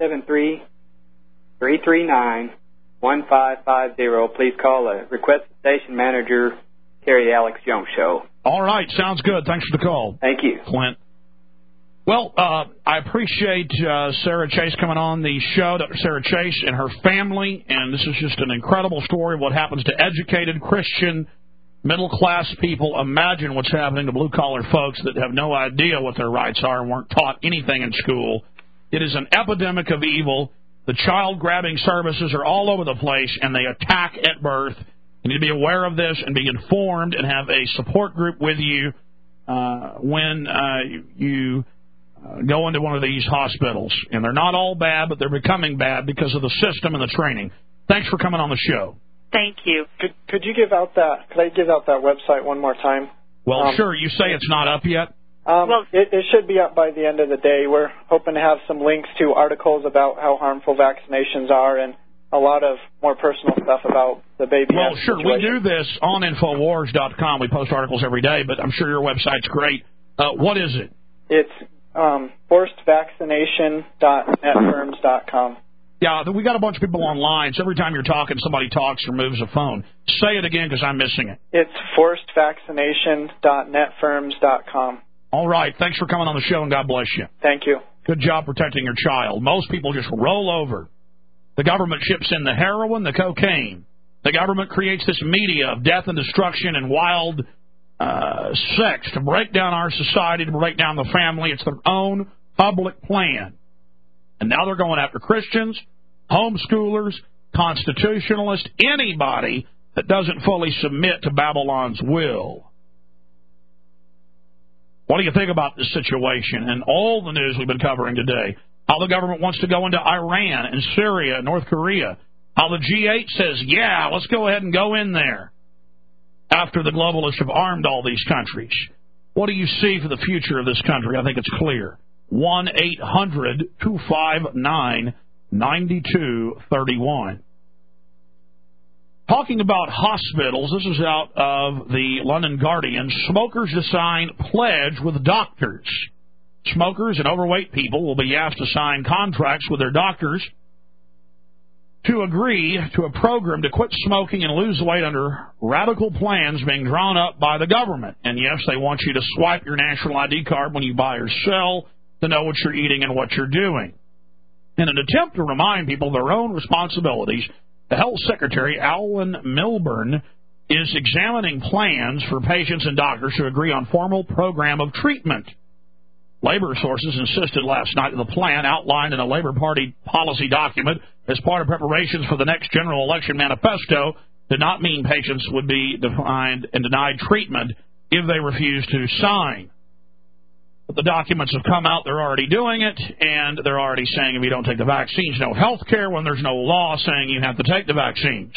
Speaker 12: 573-339-1550. Please call request the station manager, Carrie Alex Jones Show.
Speaker 3: All right, sounds good. Thanks for the call.
Speaker 12: Thank you.
Speaker 3: Clint. Well, I appreciate Sarah Chase coming on the show, Dr. Sarah Chase and her family, and this is just an incredible story of what happens to educated Christian middle-class people. Imagine what's happening to blue-collar folks that have no idea what their rights are and weren't taught anything in school. It is an epidemic of evil. The child-grabbing services are all over the place, and they attack at birth. You need to be aware of this and be informed and have a support group with you when you go into one of these hospitals. And they're not all bad, but they're becoming bad because of the system and the training. Thanks for coming on the show.
Speaker 8: Thank you.
Speaker 6: Could you give out that? Could I give out that website one more time?
Speaker 3: Well, sure. You say it's not up yet?
Speaker 6: It should be up by the end of the day. We're hoping to have some links to articles about how harmful vaccinations are and a lot of more personal stuff about the baby.
Speaker 3: Well, sure. Situation. We do this on Infowars.com. We post articles every day, but I'm sure your website's great. What is it?
Speaker 6: It's forcedvaccination.netfirms.com.
Speaker 3: Yeah, we got a bunch of people online, so every time you're talking, somebody talks or moves a phone. Say it again because I'm missing it.
Speaker 6: It's forcedvaccination.netfirms.com.
Speaker 3: All right. Thanks for coming on the show, and God bless you.
Speaker 6: Thank you.
Speaker 3: Good job protecting your child. Most people just roll over. The government ships in the heroin, the cocaine. The government creates this media of death and destruction and wild sex to break down our society, to break down the family. It's their own public plan. And now they're going after Christians, homeschoolers, constitutionalists, anybody that doesn't fully submit to Babylon's will. What do you think about this situation and all the news we've been covering today? How the government wants to go into Iran and Syria and North Korea. How the G8 says, yeah, let's go ahead and go in there after the globalists have armed all these countries. What do you see for the future of this country? I think it's clear. 1-800-259-9231. 9231. Talking about hospitals, this is out of the London Guardian. Smokers to sign pledge with doctors. Smokers and overweight people will be asked to sign contracts with their doctors to agree to a program to quit smoking and lose weight under radical plans being drawn up by the government. And yes, they want you to swipe your national ID card when you buy or sell to know what you're eating and what you're doing. In an attempt to remind people of their own responsibilities, the Health Secretary, Alan Milburn, is examining plans for patients and doctors to agree on formal program of treatment. Labor sources insisted last night that the plan outlined in a Labor Party policy document as part of preparations for the next general election manifesto did not mean patients would be defined and denied treatment if they refused to sign. But the documents have come out, they're already doing it, and they're already saying if you don't take the vaccines, no health care, when there's no law saying you have to take the vaccines.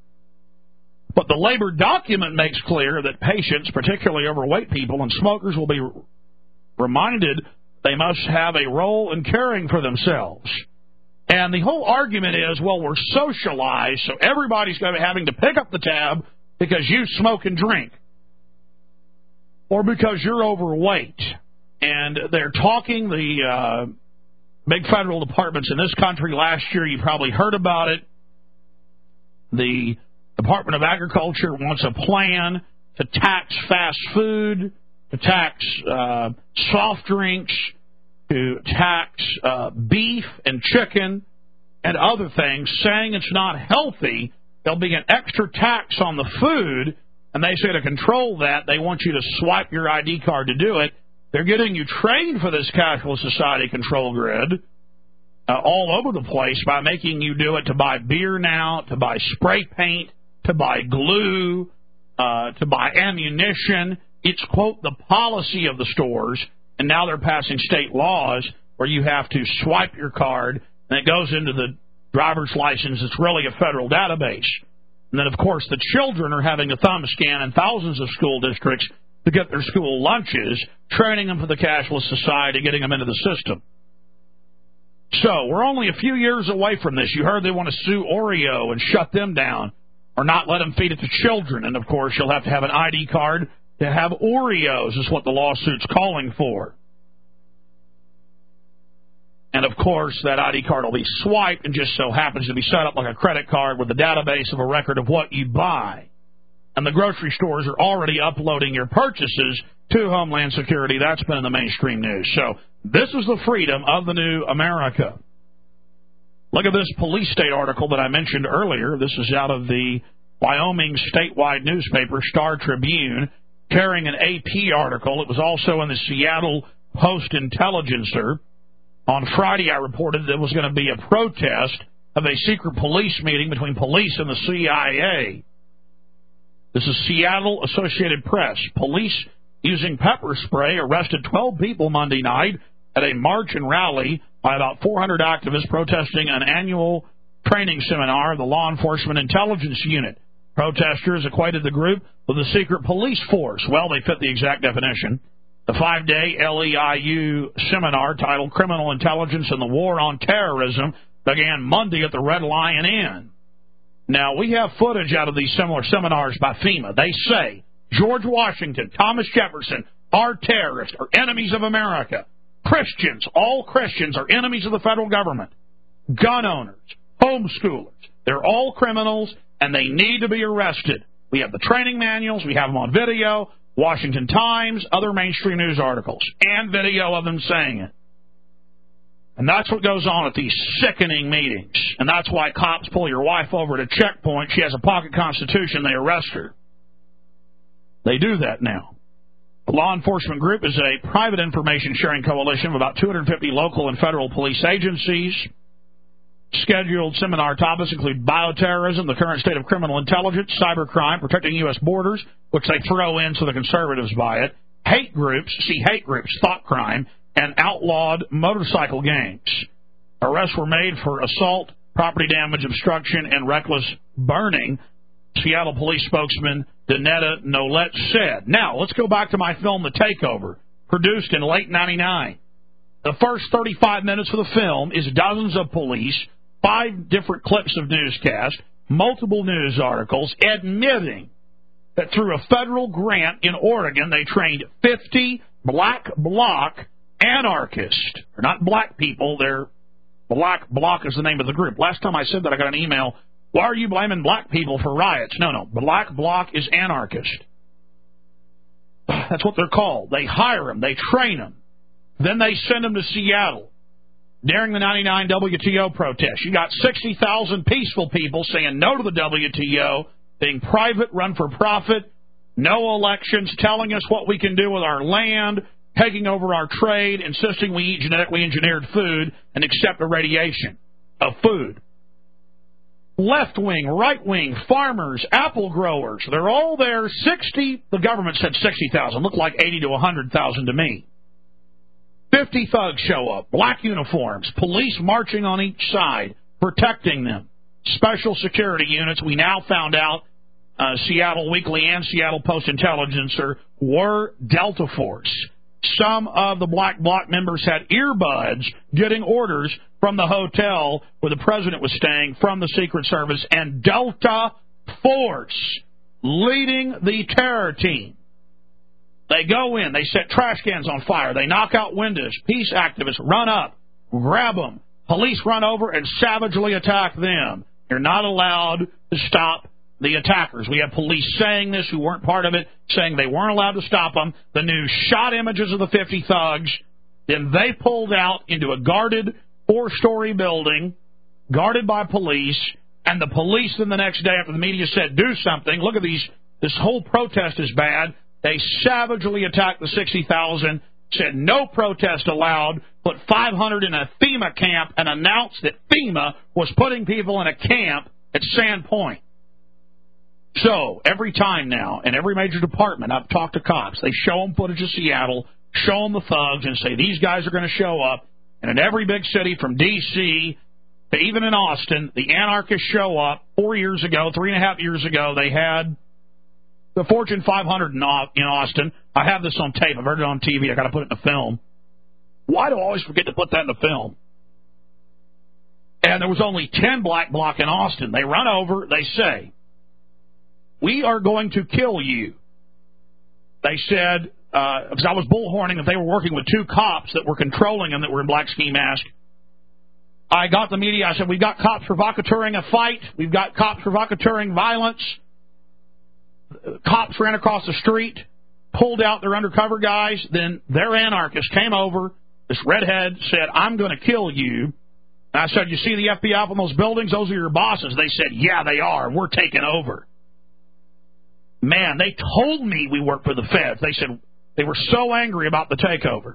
Speaker 3: But the labor document makes clear that patients, particularly overweight people and smokers, will be reminded they must have a role in caring for themselves. And the whole argument is, well, we're socialized, so everybody's going to be having to pick up the tab because you smoke and drink, or because you're overweight. And they're talking, the big federal departments in this country last year, you probably heard about it. The Department of Agriculture wants a plan to tax fast food, to tax soft drinks, to tax beef and chicken and other things, saying it's not healthy. There'll be an extra tax on the food, and they say to control that, they want you to swipe your ID card to do it. They're getting you trained for this cashless society control grid all over the place by making you do it to buy beer now, to buy spray paint, to buy glue, to buy ammunition. It's, quote, the policy of the stores, and now they're passing state laws where you have to swipe your card, and it goes into the driver's license. It's really a federal database. And then, of course, the children are having a thumb scan in thousands of school districts to get their school lunches, training them for the cashless society, getting them into the system. So we're only a few years away from this. You heard they want to sue Oreo and shut them down or not let them feed it to children. And, of course, you'll have to have an ID card to have Oreos is what the lawsuit's calling for. And, of course, that ID card will be swiped and just so happens to be set up like a credit card with a database of a record of what you buy. And the grocery stores are already uploading your purchases to Homeland Security. That's been in the mainstream news. So this is the freedom of the new America. Look at this police state article that I mentioned earlier. This is out of the Wyoming statewide newspaper, Star Tribune, carrying an AP article. It was also in the Seattle Post-Intelligencer. On Friday, I reported there was going to be a protest of a secret police meeting between police and the CIA. This is Seattle Associated Press. Police using pepper spray arrested 12 people Monday night at a march and rally by about 400 activists protesting an annual training seminar of the Law Enforcement Intelligence Unit. Protesters equated the group with a secret police force. Well, they fit the exact definition. The 5-day LEIU seminar titled Criminal Intelligence and the War on Terrorism began Monday at the Red Lion Inn. Now, we have footage out of these similar seminars by FEMA. They say George Washington, Thomas Jefferson are terrorists, are enemies of America. Christians, all Christians are enemies of the federal government. Gun owners, homeschoolers, they're all criminals, and they need to be arrested. We have the training manuals. We have them on video, Washington Times, other mainstream news articles, and video of them saying it. And that's what goes on at these sickening meetings. And that's why cops pull your wife over at a checkpoint. She has a pocket constitution. They arrest her. They do that now. The law enforcement group is a private information sharing coalition of about 250 local and federal police agencies. Scheduled seminar topics include bioterrorism, the current state of criminal intelligence, cybercrime, protecting U.S. borders, which they throw in so the conservatives buy it, hate groups, thought crime, and outlawed motorcycle gangs. Arrests were made for assault, property damage, obstruction, and reckless burning, Seattle police spokesman Danetta Nolette said. Now, let's go back to my film, The Takeover, produced in late '99. The first 35 minutes of the film is dozens of police 5 different clips of newscast, multiple news articles admitting that through a federal grant in Oregon, they trained 50 black bloc anarchists. They're not black people, they're Black Bloc is the name of the group. Last time I said that, I got an email, why are you blaming black people for riots? No, Black Bloc is anarchist. That's what they're called. They hire them, they train them. Then they send them to Seattle during the 99 WTO protest. You got 60,000 peaceful people saying no to the WTO, being private, run for profit, no elections, telling us what we can do with our land, taking over our trade, insisting we eat genetically engineered food and accept the radiation of food. Left-wing, right-wing, farmers, apple growers, they're all there. The government said 60,000, looked like 80 to 100,000 to me. 50 thugs show up, black uniforms, police marching on each side, protecting them. Special security units, we now found out, Seattle Weekly and Seattle Post-Intelligencer, were Delta Force. Some of the Black Bloc members had earbuds getting orders from the hotel where the president was staying from the Secret Service, and Delta Force leading the terror team. They go in, they set trash cans on fire, they knock out windows, peace activists run up, grab them, police run over and savagely attack them. You're not allowed to stop the attackers. We have police saying this who weren't part of it, saying they weren't allowed to stop them. The news shot images of the 50 thugs. Then they pulled out into a guarded 4-story building, guarded by police, and the police then the next day after the media said, do something, look at these, this whole protest is bad, they savagely attacked the 60,000, said no protest allowed, put 500 in a FEMA camp, and announced that FEMA was putting people in a camp at Sandpoint. So, every time now, in every major department, I've talked to cops. They show them footage of Seattle, show them the thugs, and say, these guys are going to show up. And in every big city, from D.C. to even in Austin, the anarchists show up. 4 years ago, 3.5 years ago, they had the Fortune 500 in Austin. I have this on tape. I've heard it on TV. I got to put it in the film. Why do I always forget to put that in the film? And there was only 10 Black Bloc in Austin. They run over, they say, we are going to kill you. They said, because I was bullhorning that they were working with 2 cops that were controlling them that were in black ski masks. I got the media. I said, we've got cops provocateuring a fight. We've got cops provocateuring violence. Cops ran across the street, pulled out their undercover guys. Then their anarchists came over. This redhead said, I'm going to kill you. And I said, you see the FBI up on those buildings? Those are your bosses. They said, yeah, they are. We're taking over. Man, they told me we worked for the feds. They said they were so angry about the takeover.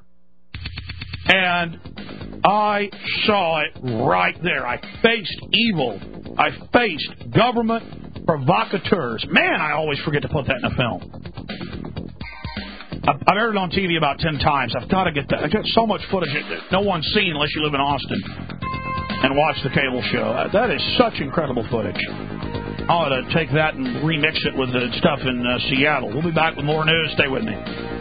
Speaker 3: And I saw it right there. I faced evil. I faced government provocateurs. Man, I always forget to put that in a film. I've heard it on TV about 10 times. I've got to get that. I got so much footage that no one's seen unless you live in Austin and watch the cable show. That is such incredible footage. I ought to take that and remix it with the stuff in Seattle. We'll be back with more news. Stay with me.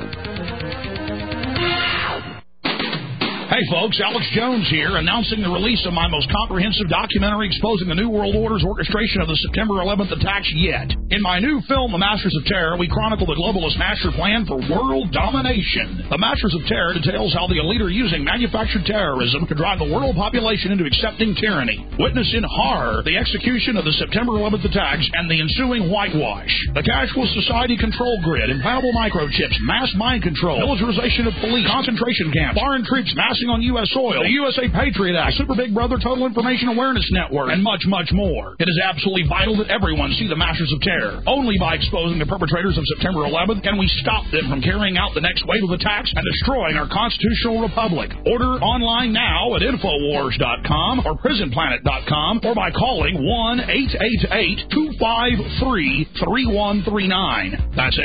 Speaker 3: Hey, folks, Alex Jones here, announcing the release of my most comprehensive documentary exposing the New World Order's orchestration of the September 11th attacks yet. In my new film, The Masters of Terror, we chronicle the globalist master plan for world domination. The Masters of Terror details how the elite are using manufactured terrorism to drive the world population into accepting tyranny. Witness in horror the execution of the September 11th attacks and the ensuing whitewash. The cashless society control grid, implantable microchips, mass mind control, militarization of police, concentration camps, foreign troops massing on U.S. soil, the USA Patriot Act, Super Big Brother Total Information Awareness Network, and much, much more. It is absolutely vital that everyone see the Masters of Terror. Only by exposing the perpetrators of September 11th can we stop them from carrying out the next wave of attacks and destroying our constitutional republic. Order online now at Infowars.com or PrisonPlanet.com or by calling 1-888-253-3139. That's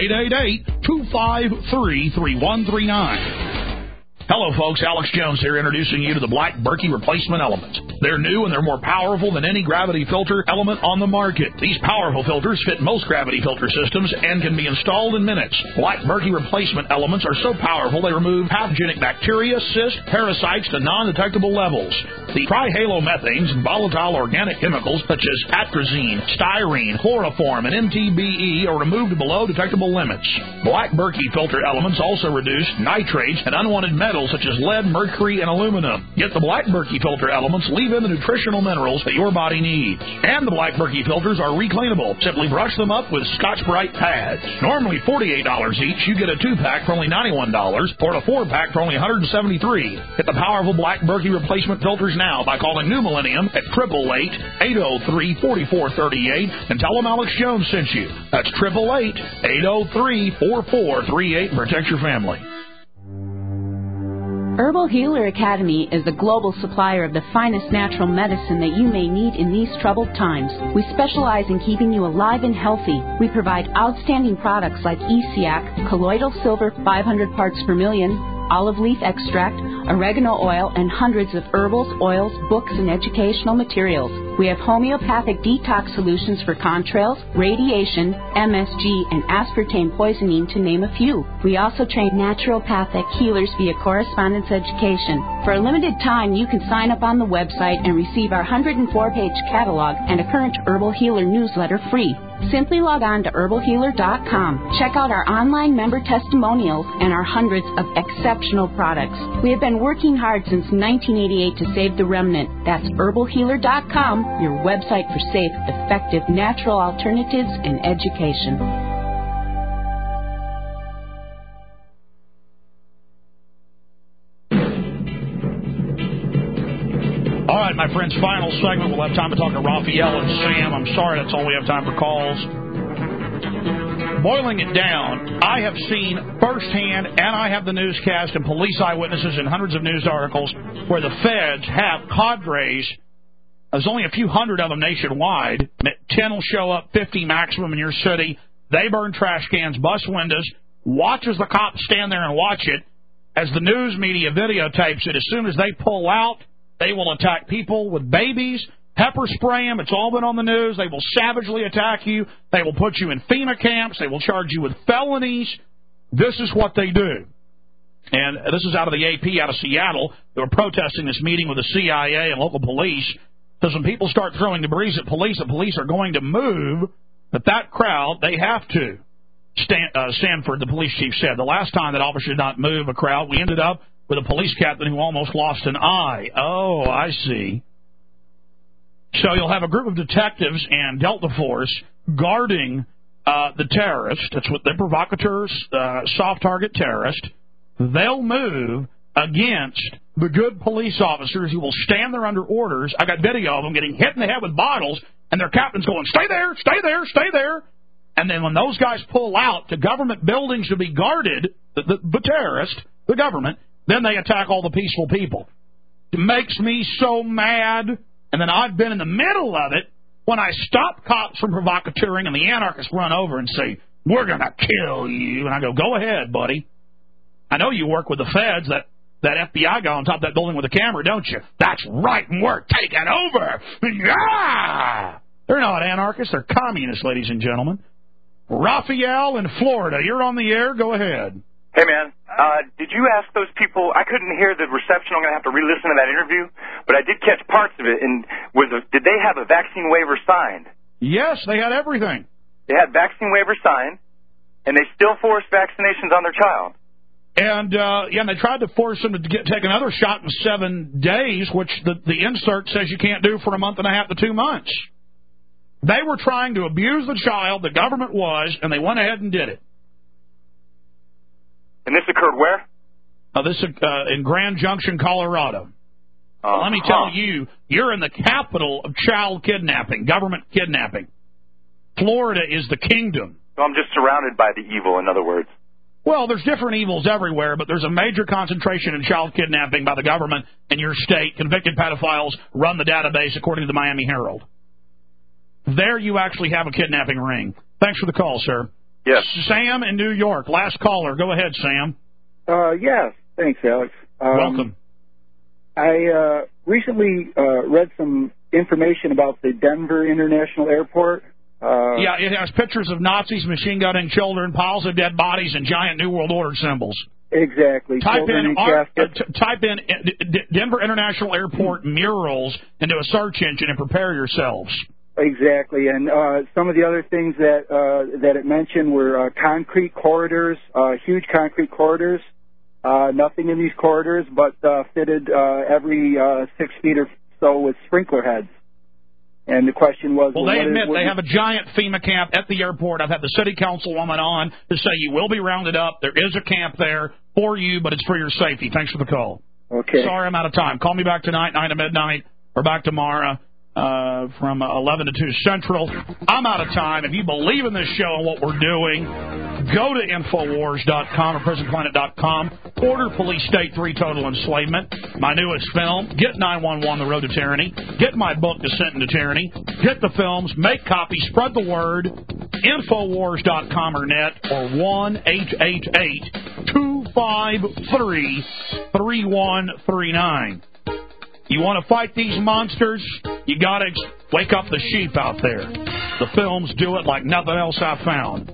Speaker 3: 888-253-3139. Hello, folks. Alex Jones here, introducing you to the Black Berkey Replacement Element. They're new and they're more powerful than any gravity filter element on the market. These powerful filters fit most gravity filter systems and can be installed in minutes. Black Berkey replacement elements are so powerful they remove pathogenic bacteria, cysts, parasites to non-detectable levels. The trihalomethanes and volatile organic chemicals such as atrazine, styrene, chloroform, and MTBE are removed below detectable limits. Black Berkey filter elements also reduce nitrates and unwanted metals such as lead, mercury, and aluminum. Yet the Black Berkey filter elements leave in the nutritional minerals that your body needs. And the Black Berkey filters are recleanable. Simply brush them up with Scotch-Brite pads. Normally $48 each, you get a 2-pack for only $91 or a 4-pack for only $173. Get the powerful Black Berkey replacement filters now by calling New Millennium at 888-803-4438 and tell them Alex Jones sent you. That's 888-803-4438 and protect your family.
Speaker 10: Herbal Healer Academy is a global supplier of the finest natural medicine that you may need in these troubled times. We specialize in keeping you alive and healthy. We provide outstanding products like ESIAC, colloidal silver 500 parts per million, olive leaf extract, oregano oil, and hundreds of herbals, oils, books, and educational materials. We have homeopathic detox solutions for contrails, radiation, MSG, and aspartame poisoning, to name a few. We also train naturopathic healers via correspondence education. For a limited time, you can sign up on the website and receive our 104-page catalog and a current Herbal Healer newsletter free. Simply log on to herbalhealer.com. Check out our online member testimonials and our hundreds of exceptional products. We have been working hard since 1988 to save the remnant. That's herbalhealer.com, your website for safe, effective, natural alternatives and education.
Speaker 3: All right, my friends, final segment. We'll have time to talk to Raphael and Sam. I'm sorry, that's all we have time for calls. Boiling it down, I have seen firsthand, and I have the newscast and police eyewitnesses and hundreds of news articles where the feds have cadres. There's only a few hundred of them nationwide. 10 will show up, 50 maximum in your city. They burn trash cans, bust windows, watch as the cops stand there and watch it. As the news media videotapes it, as soon as they pull out, they will attack people with babies, pepper spray them. It's all been on the news. They will savagely attack you. They will put you in FEMA camps. They will charge you with felonies. This is what they do. And this is out of the AP, out of Seattle. They were protesting this meeting with the CIA and local police. Because when people start throwing debris at police, the police are going to move. But that crowd, they have to. Stanford, the police chief, said the last time that officer did not move a crowd, we ended up with a police captain who almost lost an eye. Oh, I see. So you'll have a group of detectives and Delta Force guarding the terrorist. That's what they're, provocateurs, soft target terrorist. They'll move against the good police officers who will stand there under orders. I got video of them getting hit in the head with bottles, and their captain's going, stay there, stay there, stay there. And then when those guys pull out to government buildings to be guarded, the terrorist, the government, then they attack all the peaceful people. It makes me so mad. And then I've been in the middle of it when I stop cops from provocateuring and the anarchists run over and say, we're going to kill you. And I go, go ahead, buddy. I know you work with the feds, that FBI guy on top of that building with a camera, don't you? That's right, and we're taking over. Yeah! They're not anarchists. They're communists, ladies and gentlemen. Raphael in Florida, you're on the air. Go ahead.
Speaker 13: Hey, man, did you ask those people? I couldn't hear the reception. I'm going to have to re-listen to that interview, but I did catch parts of it. And did they have a vaccine waiver signed?
Speaker 3: Yes, they had everything.
Speaker 13: They had vaccine waiver signed, and they still forced vaccinations on their child.
Speaker 3: And, and they tried to force them to take another shot in 7 days, which the insert says you can't do for a month and a half to 2 months. They were trying to abuse the child, the government was, and they went ahead and did it.
Speaker 13: And this occurred where?
Speaker 3: This in Grand Junction, Colorado. Let me tell you, you're in the capital of child kidnapping, government kidnapping. Florida is the kingdom.
Speaker 13: So I'm just surrounded by the evil, in other words.
Speaker 3: Well, there's different evils everywhere, but there's a major concentration in child kidnapping by the government in your state. Convicted pedophiles run the database, according to the Miami Herald. There you actually have a kidnapping ring. Thanks for the call, sir.
Speaker 13: Yes.
Speaker 3: Sam in New York, last caller. Go ahead, Sam.
Speaker 14: Yes. Thanks, Alex.
Speaker 3: Welcome.
Speaker 14: I recently read some information about the Denver International Airport.
Speaker 3: Yeah, it has pictures of Nazis machine gunning children, piles of dead bodies, and giant New World Order symbols.
Speaker 14: Exactly.
Speaker 3: Type in Denver International Airport murals into a search engine and prepare yourselves.
Speaker 14: Exactly, and some of the other things that it mentioned were concrete corridors, huge concrete corridors. Nothing in these corridors, but fitted every 6 feet or so with sprinkler heads. And the question was...
Speaker 3: Well, they admit they have a giant FEMA camp at the airport. I've had the city councilwoman on to say you will be rounded up. There is a camp there for you, but it's for your safety. Thanks for the call.
Speaker 14: Okay.
Speaker 3: Sorry I'm out of time. Call me back tonight, 9 to midnight, or back tomorrow from 11 to 2 Central. I'm out of time. If you believe in this show and what we're doing, go to Infowars.com or PrisonPlanet.com. Order Police State 3 Total Enslavement, my newest film. Get 911, The Road to Tyranny. Get my book, Descent into Tyranny. Get the films. Make copies. Spread the word. Infowars.com or net or 1-888-253-3139. You want to fight these monsters? You got to wake up the sheep out there. The films do it like nothing else I've found.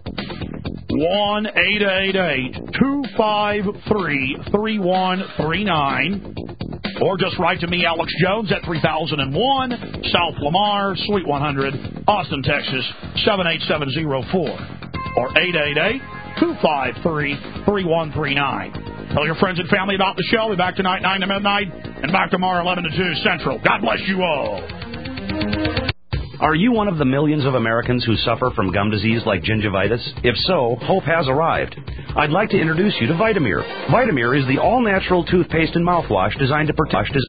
Speaker 3: 1-888-253-3139. Or just write to me, Alex Jones, at 3001 South Lamar, Suite 100, Austin, Texas, 78704. Or 888-253-3139. Tell your friends and family about the show. We'll be back tonight, 9 to midnight, and back tomorrow, 11 to 2 Central. God bless you all.
Speaker 7: Are you one of the millions of Americans who suffer from gum disease like gingivitis? If so, hope has arrived. I'd like to introduce you to Vitamir. Vitamir is the all-natural toothpaste and mouthwash designed to protect